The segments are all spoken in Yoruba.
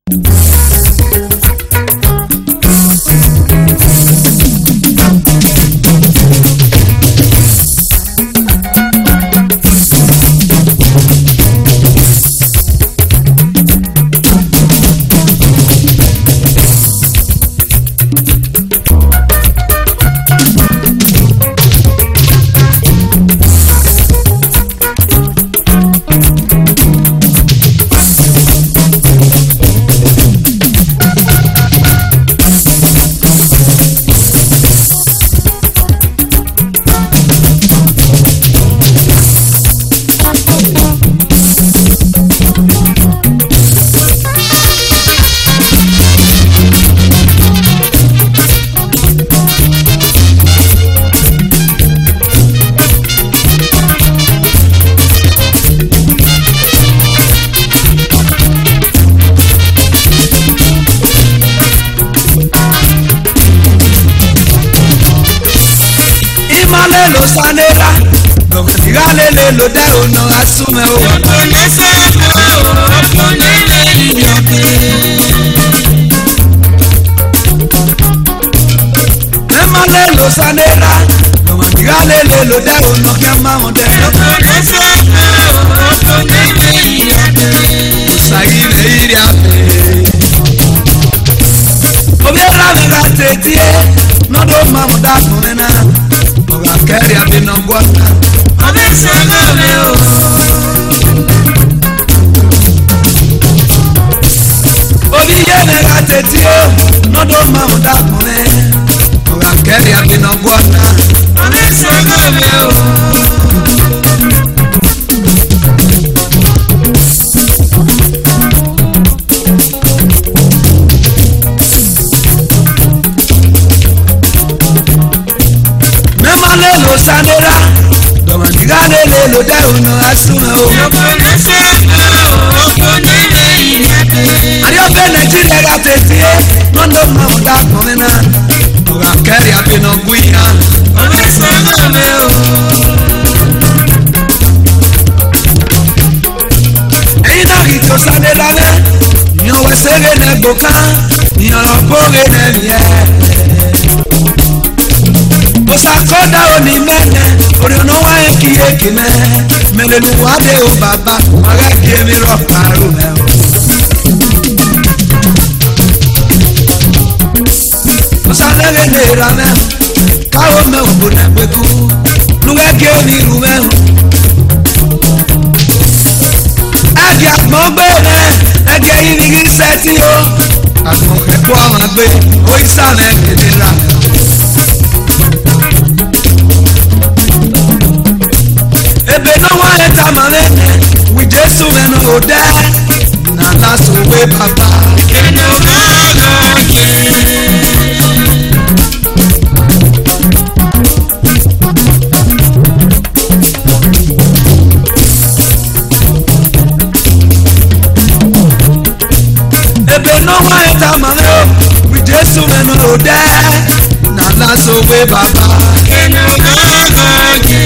Lo sanera, no me diga lele lo de uno asume o. Emale lo sanera, no me diga lele lo de uno que amamos de. Usagi me iria me. Obiera me gatetie, no do mamuda kunena. Queria ver não gosta. A ver se meu. Obiye me gatetio, no do mamu da kune. Oga queria ver não gosta. A ver se meu. Lo sanera, domandiga lele lo de uno asuma o. Ario bene chile gatetie, no do mamuda konena. Oga keria bino guia. Eina hito sanera me, nyo wesege ne boka, nyo lopoge ne mie. Osakoda oni mene, ori no wa ekiyeki me, melelu wade o baba, maga kiemi ro paru me. Osanege ne rame, kawo me obune kweku, nuge kiemi ru me. Agi akmo bene, ege inigi seti o, akmo kekwa magbe, o isame kedira me. Ebe no wa eta mamene, we Jesu me no ode, na la so we papa. Keno agaje. Ebe no wa eta mamene, we Jesu me no ode, na la so we papa. Keno agaje.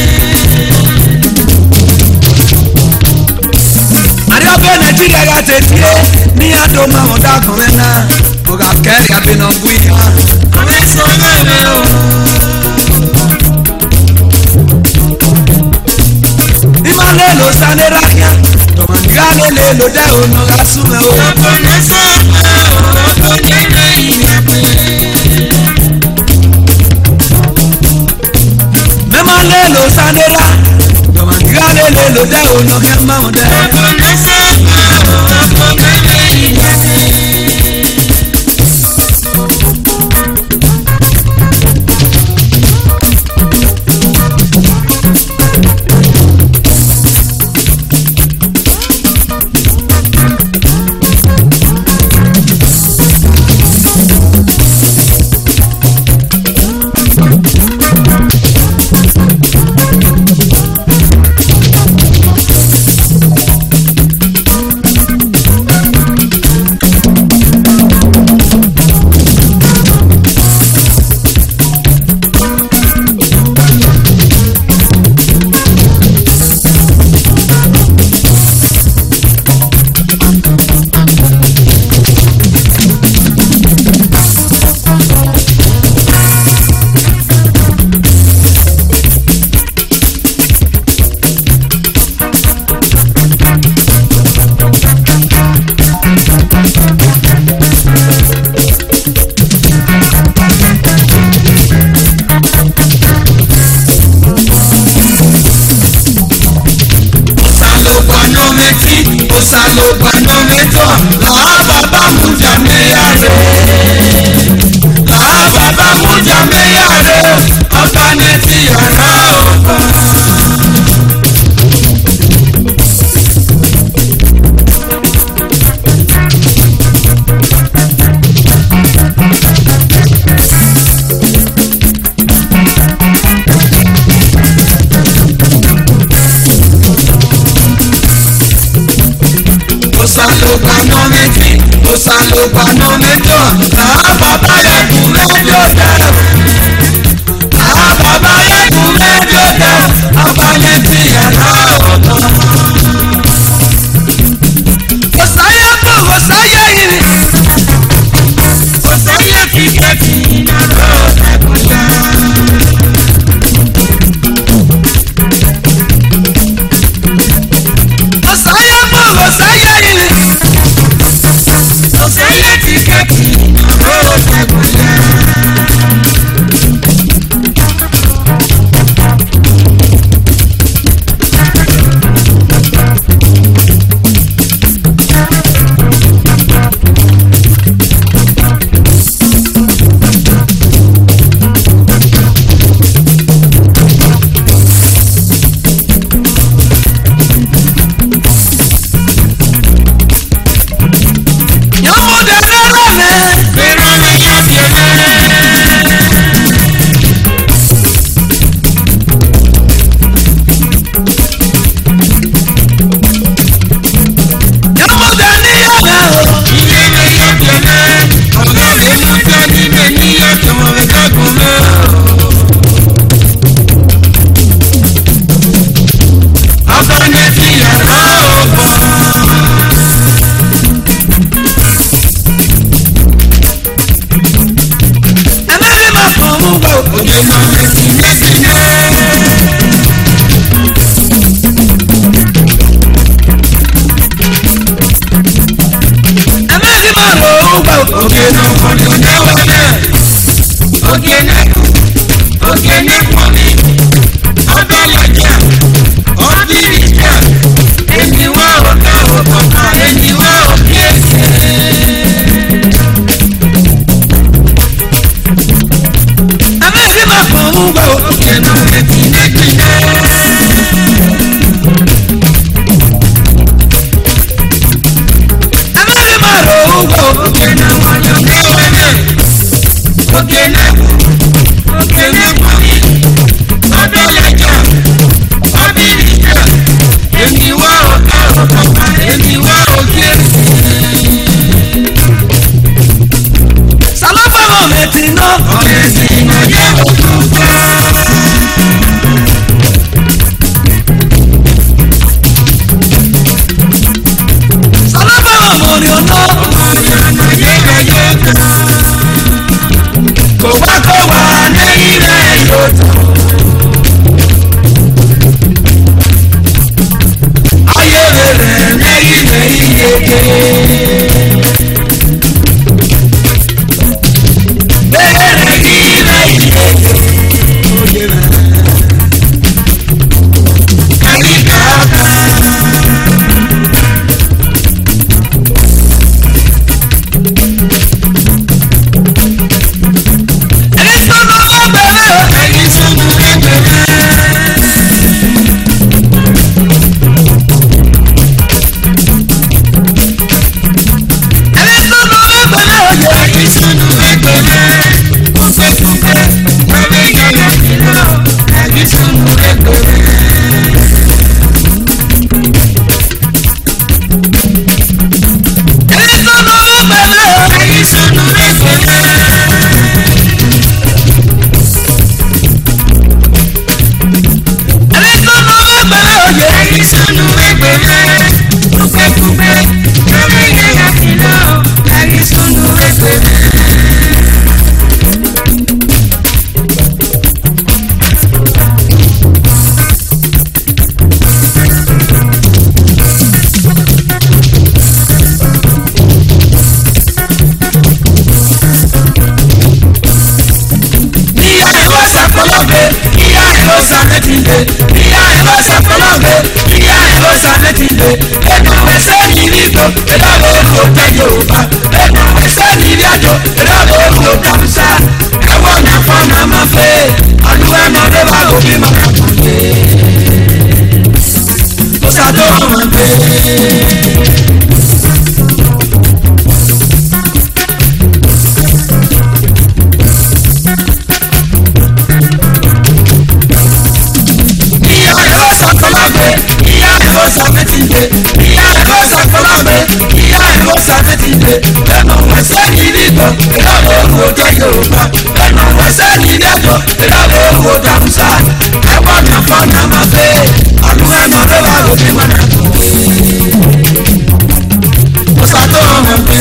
Nigeria got it here, ni ado ma oda konena, oga keria bino guia. Ameso meo. Imane lo sanera ya, domandiga lele lo de uno asume o. Memane lo sanera, domandiga lele lo de uno que amamos de. pàánù mi tán àwọn bàbá yẹn kú rédíò tẹ̀ àwọn bàbá yẹn kú rédíò tẹ̀ ọba yẹn ti yẹ̀ lọ́wọ́ tán. kò sáyé fún kò sáyé yìí kò sáyé kíkẹ́kì ìnáwó ẹ̀kúnṣá. kò sáyé fún kò sáyé yìí kò sáyé kíkẹ́kì ìnáwó ẹ̀kúnṣá. Èdè ẹnu ẹsẹ̀ ní ìdìbò ìdáwó owó jẹ́ Yorùbá ẹnu ẹsẹ̀ ní ìdẹ́jọ́ ìdáwó owó jàmùsà ẹ̀wọ̀n náà fọ́nà máa fẹ́ àlùwẹ̀ náà ló wà lóbi wọn náà tó wé. Mo sàtọ́ ọ̀hún pé.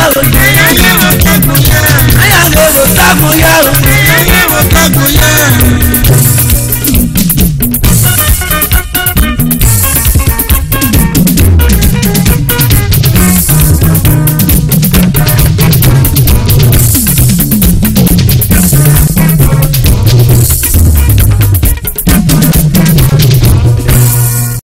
Aya lè wò tágùn yá o.